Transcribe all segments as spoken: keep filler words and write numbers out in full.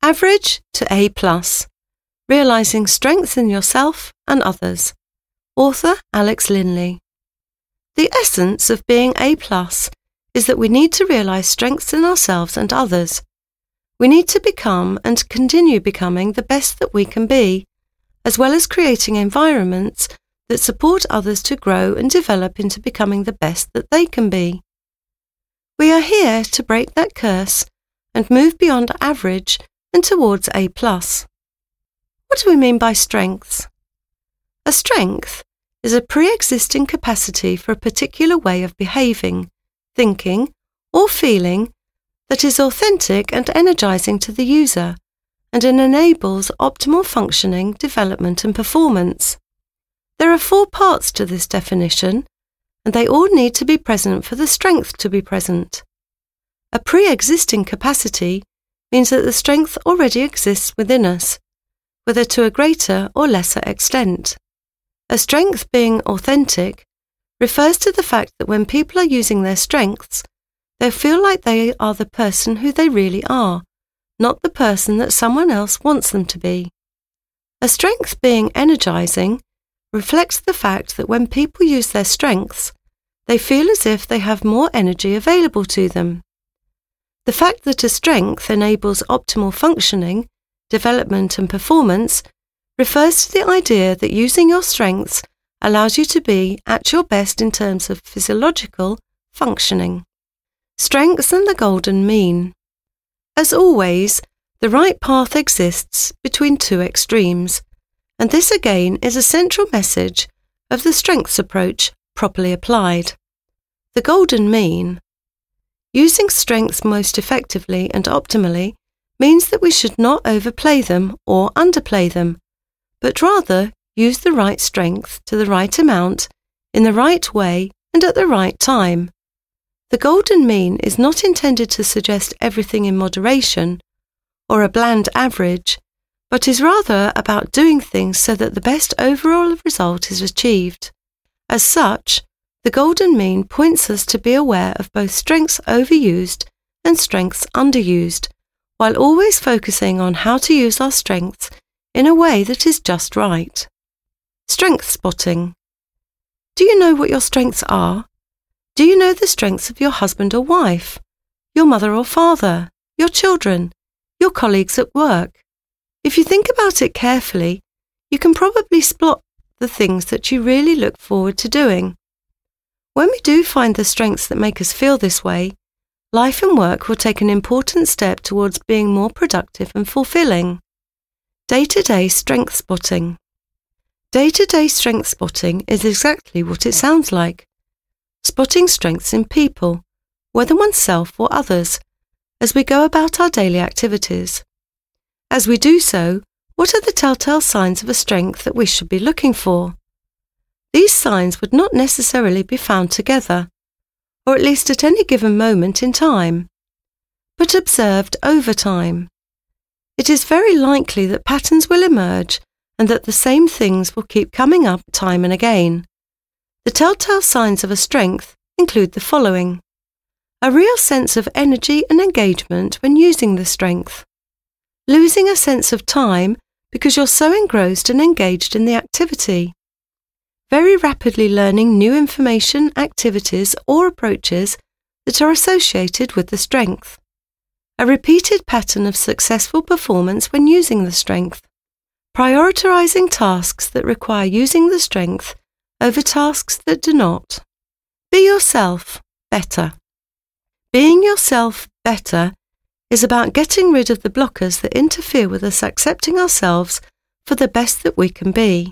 Average to A plus, Realizing Strengths in Yourself and Others. Author Alex Linley. The essence of being A plus is that we need to realize strengths in ourselves and others. We need to become and continue becoming the best that we can be, as well as creating environments that support others to grow and develop into becoming the best that they can be. We are here to break that curse and move beyond average and towards A plus. What do we mean by strengths? A strength is a pre-existing capacity for a particular way of behaving, thinking, or feeling that is authentic and energizing to the user, and it enables optimal functioning, development and performance. There are four parts to this definition, and they all need to be present for the strength to be present. A pre-existing capacity means that the strength already exists within us, whether to a greater or lesser extent. A strength being authentic refers to the fact that when people are using their strengths, they feel like they are the person who they really are, not the person that someone else wants them to be. A strength being energizing reflects the fact that when people use their strengths, they feel as if they have more energy available to them. The fact that a strength enables optimal functioning, development and performance refers to the idea that using your strengths allows you to be at your best in terms of physiological functioning. Strengths and the golden mean. As always, the right path exists between two extremes, and this again is a central message of the strengths approach properly applied. The golden mean. Using strengths most effectively and optimally means that we should not overplay them or underplay them, but rather use the right strength to the right amount, in the right way and at the right time. The golden mean is not intended to suggest everything in moderation or a bland average, but is rather about doing things so that the best overall result is achieved. As such, the golden mean points us to be aware of both strengths overused and strengths underused, while always focusing on how to use our strengths in a way that is just right. Strength spotting. Do you know what your strengths are? Do you know the strengths of your husband or wife, your mother or father, your children, your colleagues at work? If you think about it carefully, you can probably spot the things that you really look forward to doing. When we do find the strengths that make us feel this way, life and work will take an important step towards being more productive and fulfilling. Day-to-day strength spotting. Day-to-day strength spotting is exactly what it sounds like. Spotting strengths in people, whether oneself or others, as we go about our daily activities. As we do so, what are the telltale signs of a strength that we should be looking for? These signs would not necessarily be found together, or at least at any given moment in time, but observed over time. It is very likely that patterns will emerge and that the same things will keep coming up time and again. The telltale signs of a strength include the following: a real sense of energy and engagement when using the strength, losing a sense of time because you're so engrossed and engaged in the activity, very rapidly learning new information, activities or approaches that are associated with the strength, a repeated pattern of successful performance when using the strength, prioritizing tasks that require using the strength over tasks that do not. Be yourself better. Being yourself better is about getting rid of the blockers that interfere with us accepting ourselves for the best that we can be.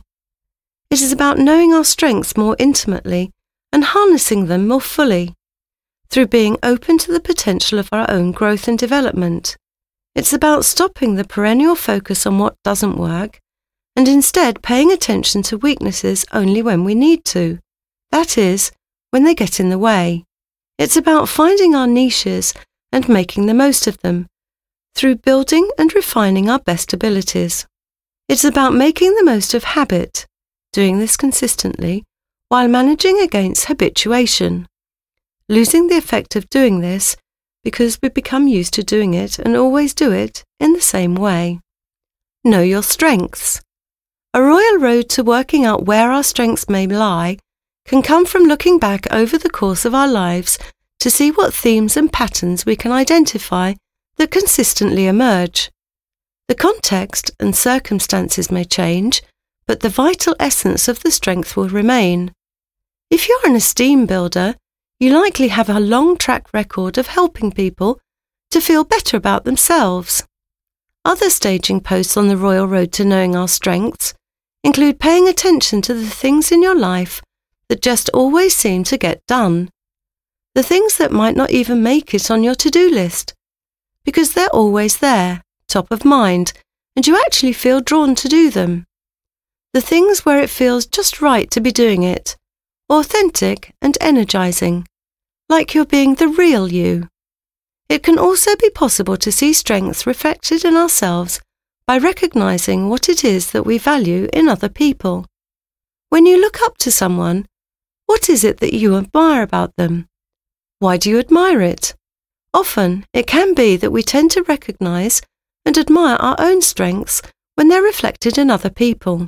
It is about knowing our strengths more intimately and harnessing them more fully, through being open to the potential of our own growth and development. It's about stopping the perennial focus on what doesn't work and instead paying attention to weaknesses only when we need to. That is, when they get in the way. It's about finding our niches and making the most of them, through building and refining our best abilities. It's about making the most of habit, doing this consistently, while managing against habituation. Losing the effect of doing this because we become used to doing it and always do it in the same way. Know your strengths. A royal road to working out where our strengths may lie can come from looking back over the course of our lives to see what themes and patterns we can identify that consistently emerge. The context and circumstances may change, but the vital essence of the strength will remain. If you're an esteem builder, you likely have a long track record of helping people to feel better about themselves. Other staging posts on the royal road to knowing our strengths include paying attention to the things in your life that just always seem to get done. The things that might not even make it on your to-do list, because they're always there, top of mind, and you actually feel drawn to do them. The things where it feels just right to be doing it, authentic and energizing, like you're being the real you. It can also be possible to see strengths reflected in ourselves by recognizing what it is that we value in other people. When you look up to someone, what is it that you admire about them? Why do you admire it? Often, it can be that we tend to recognize and admire our own strengths when they're reflected in other people.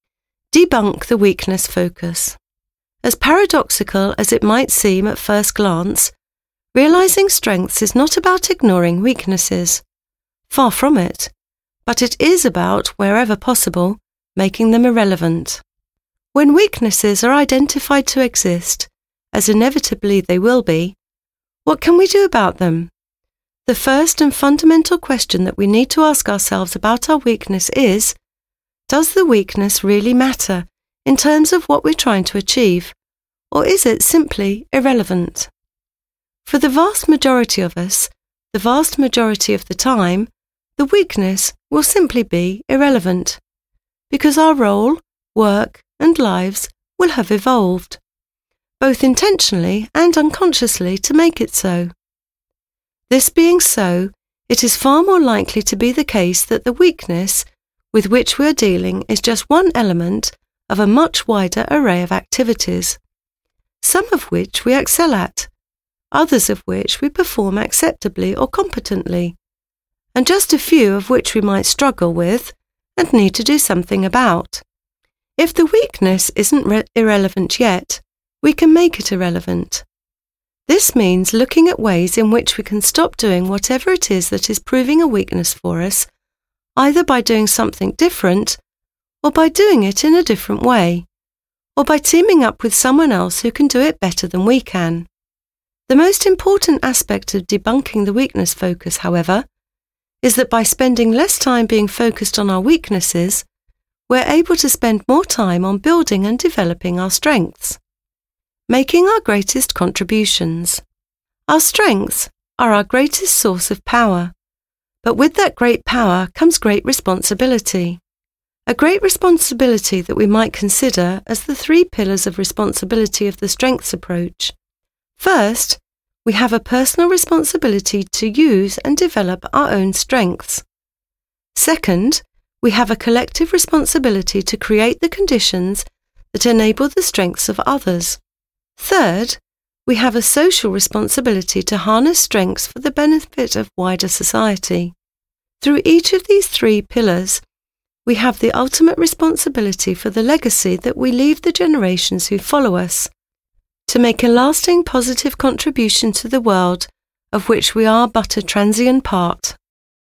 Debunk the weakness focus. As paradoxical as it might seem at first glance, realizing strengths is not about ignoring weaknesses. Far from it. But it is about, wherever possible, making them irrelevant. When weaknesses are identified to exist, as inevitably they will be, what can we do about them? The first and fundamental question that we need to ask ourselves about our weakness is, does the weakness really matter in terms of what we're trying to achieve, or is it simply irrelevant? For the vast majority of us, the vast majority of the time, the weakness will simply be irrelevant, because our role, work, and lives will have evolved, both intentionally and unconsciously, to make it so. This being so, it is far more likely to be the case that the weakness with which we are dealing is just one element of a much wider array of activities, some of which we excel at, others of which we perform acceptably or competently, and just a few of which we might struggle with and need to do something about. If the weakness isn't re- irrelevant yet, we can make it irrelevant. This means looking at ways in which we can stop doing whatever it is that is proving a weakness for us, either by doing something different, or by doing it in a different way, or by teaming up with someone else who can do it better than we can. The most important aspect of debunking the weakness focus, however, is that by spending less time being focused on our weaknesses, we're able to spend more time on building and developing our strengths, making our greatest contributions. Our strengths are our greatest source of power, but with that great power comes great responsibility. A great responsibility that we might consider as the three pillars of responsibility of the strengths approach. First, we have a personal responsibility to use and develop our own strengths. Second, we have a collective responsibility to create the conditions that enable the strengths of others. Third, we have a social responsibility to harness strengths for the benefit of wider society. Through each of these three pillars, we have the ultimate responsibility for the legacy that we leave the generations who follow us, to make a lasting positive contribution to the world of which we are but a transient part.